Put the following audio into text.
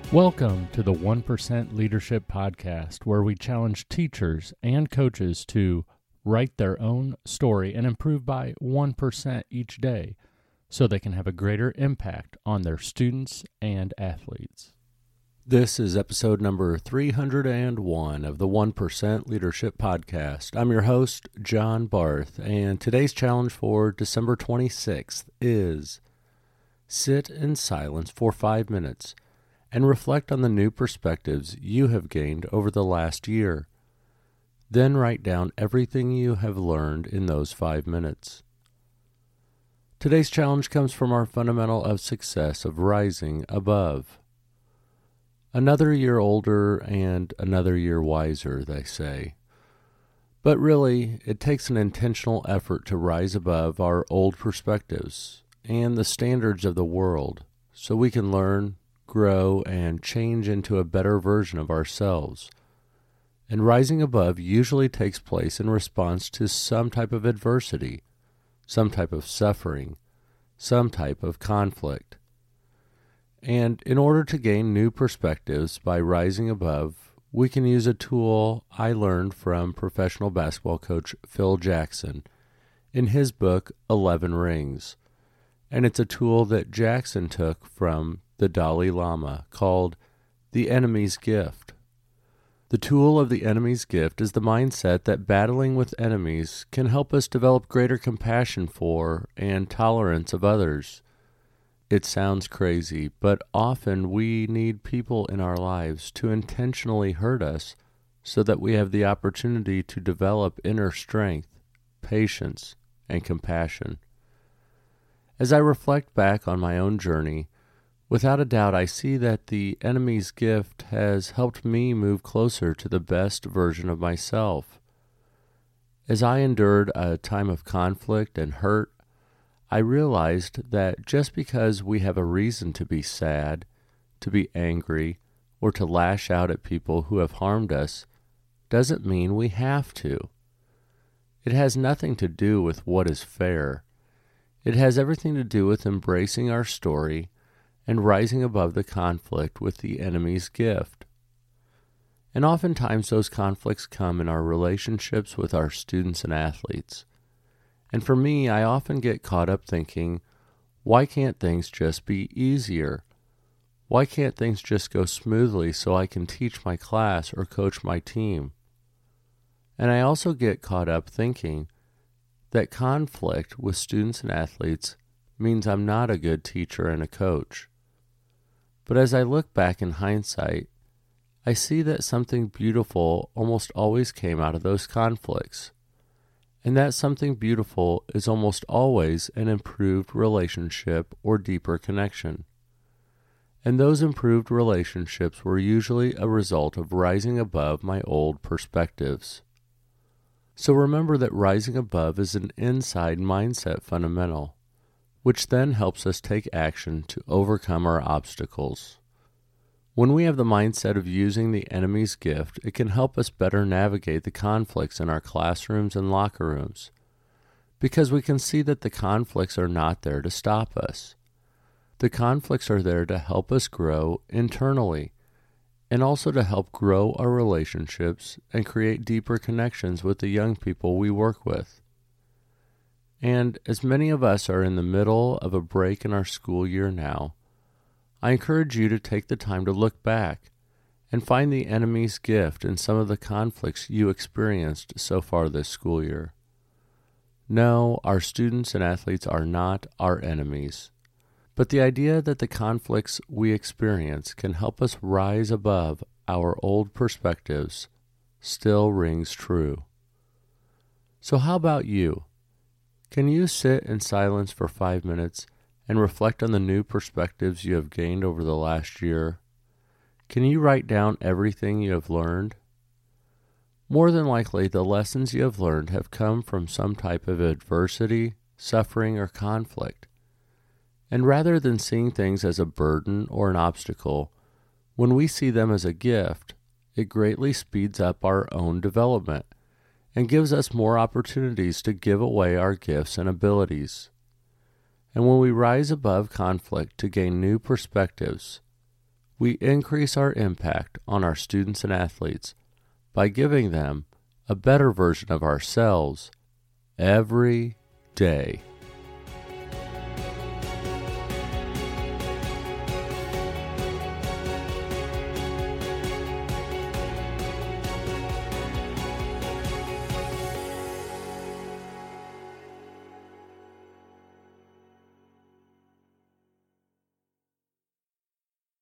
Welcome to the 1% Leadership Podcast, where we challenge teachers and coaches to write their own story and improve by 1% each day so they can have a greater impact on their students and athletes. This is episode number 301 of the 1% Leadership Podcast. I'm your host, John Barth, and today's challenge for December 26th is sit in silence for 5 minutes and reflect on the new perspectives you have gained over the last year. Then write down everything you have learned in those 5 minutes. Today's challenge comes from our fundamental of success of rising above. Another year older and another year wiser, they say. But really, it takes an intentional effort to rise above our old perspectives and the standards of the world so we can learn, grow, and change into a better version of ourselves. And rising above usually takes place in response to some type of adversity, some type of suffering, some type of conflict. And in order to gain new perspectives by rising above, we can use a tool I learned from professional basketball coach Phil Jackson in his book, 11 Rings. And it's a tool that Jackson took from the Dalai Lama called the enemy's gift. The tool of the enemy's gift is the mindset that battling with enemies can help us develop greater compassion for and tolerance of others. It sounds crazy, but often we need people in our lives to intentionally hurt us so that we have the opportunity to develop inner strength, patience, and compassion. As I reflect back on my own journey, without a doubt, I see that the enemy's gift has helped me move closer to the best version of myself. As I endured a time of conflict and hurt, I realized that just because we have a reason to be sad, to be angry, or to lash out at people who have harmed us, doesn't mean we have to. It has nothing to do with what is fair. It has everything to do with embracing our story and rising above the conflict with the enemy's gift. And oftentimes those conflicts come in our relationships with our students and athletes. And for me, I often get caught up thinking, why can't things just be easier? Why can't things just go smoothly so I can teach my class or coach my team? And I also get caught up thinking that conflict with students and athletes means I'm not a good teacher and a coach. But as I look back in hindsight, I see that something beautiful almost always came out of those conflicts. And that something beautiful is almost always an improved relationship or deeper connection. And those improved relationships were usually a result of rising above my old perspectives. So remember that rising above is an inside mindset fundamental, which then helps us take action to overcome our obstacles. When we have the mindset of using the enemy's gift, it can help us better navigate the conflicts in our classrooms and locker rooms, because we can see that the conflicts are not there to stop us. The conflicts are there to help us grow internally, and also to help grow our relationships and create deeper connections with the young people we work with. And as many of us are in the middle of a break in our school year now, I encourage you to take the time to look back and find the enemy's gift in some of the conflicts you experienced so far this school year. No, our students and athletes are not our enemies, but the idea that the conflicts we experience can help us rise above our old perspectives still rings true. So how about you? Can you sit in silence for 5 minutes and reflect on the new perspectives you have gained over the last year? Can you write down everything you have learned? More than likely, the lessons you have learned have come from some type of adversity, suffering, or conflict. And rather than seeing things as a burden or an obstacle, when we see them as a gift, it greatly speeds up our own development and gives us more opportunities to give away our gifts and abilities. And when we rise above conflict to gain new perspectives, we increase our impact on our students and athletes by giving them a better version of ourselves every day.